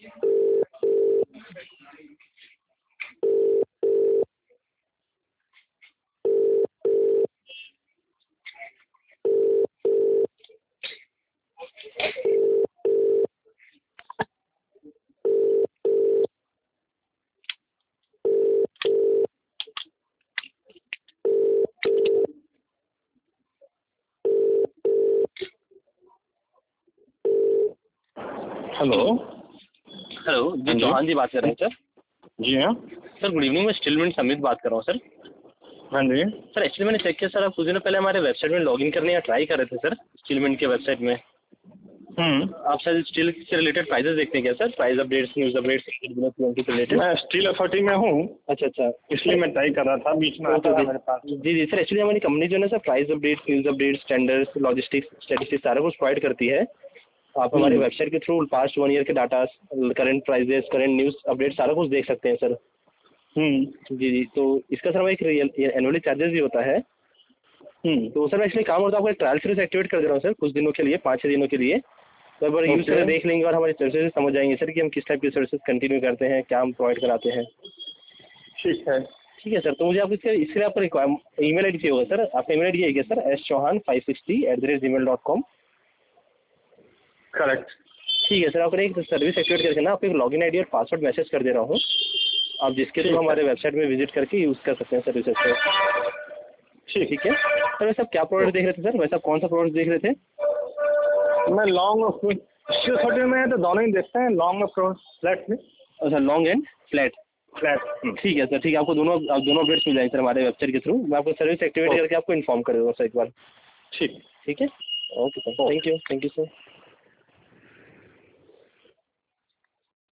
Hello. Hello जी, हाँ जी। चौहान जी बात कर रहे हैं सर? जी हाँ। सर गुड इवनिंग, मैं स्टीलमेंट समित बात कर रहा हूँ सर। हाँ जी। सर एक्चुअली मैंने चेक किया सर, आप कुछ दिनों पहले हमारे वेबसाइट में लॉगिन करने का ट्राई कर रहे थे सर, स्टीलमेंट के वेबसाइट में। आप सर स्टील से रिलेटेड प्राइजेस देखते हैं क्या sir? Price updates, news updates से रिलेटेड। मैं स्टील अथॉरिटी में हूँ, अच्छा अच्छा, इसलिए मैं ट्राई कर रहा था, बीच में आता था मेरे पास। जी जी सर, एक्चुअली हमारी कंपनी जो है ना sir, price updates, news updates, tenders, logistics, statistics सारा कुछ प्रोवाइड करती है। आप हमारे वेबसाइट के थ्रू पास्ट 1 ईयर के data, current prices, current news update सारा कुछ देख सकते हैं सर। जी जी, तो इसका सर एक एनुअली चार्जेस भी होता है। तो सर एक्चुअली काम होता है, आपको एक ट्रायल सर्विस एक्टिवेट कर दे रहा हूँ सर, कुछ दिनों के लिए, 5-6 दिनों के लिए। तो एक बार यूज करके देख लेंगे और हमारी सर्विसेज समझ जाएंगे सर कि हम किस टाइप की सर्विसेज कंटिन्यू करते हैं, क्या हम प्रोवाइड कराते हैं। ठीक है। ठीक है सर, तो मुझे आप इसके लिए आपका ईमेल आईडी चाहिए होगा सर। आपका ईमेल आईडी है क्या सर? schauhan560@gmail.com। करेक्ट। ठीक है सर, आपको एक सर्विस एक्टिवेट करके ना आपको एक लॉगिन आईडी और पासवर्ड मैसेज कर दे रहा हूँ, आप जिसके थ्रू हमारे वेबसाइट में विजिट करके यूज़ कर सकते हैं सर्विसेज को। ठीक है सर। वैसे आप क्या प्रोडक्ट देख रहे थे सर? वैसे आप कौन सा प्रोडक्ट देख रहे थे? मैं लॉन्ग स्टील अथॉरिटी में तो दोनों ही देखते हैं, लॉन्ग और फ्लैट में। अच्छा, लॉन्ग एंड फ्लैट। ठीक है सर, ठीक है, आपको दोनों अपडेट्स मिल जाएंगे सर हमारे वेबसाइट के थ्रू। मैं आपको सर्विस एक्टिवेट करके आपको इन्फॉर्म कर दूँगा सर एक बार। ठीक है। Okay sir, thank you sir.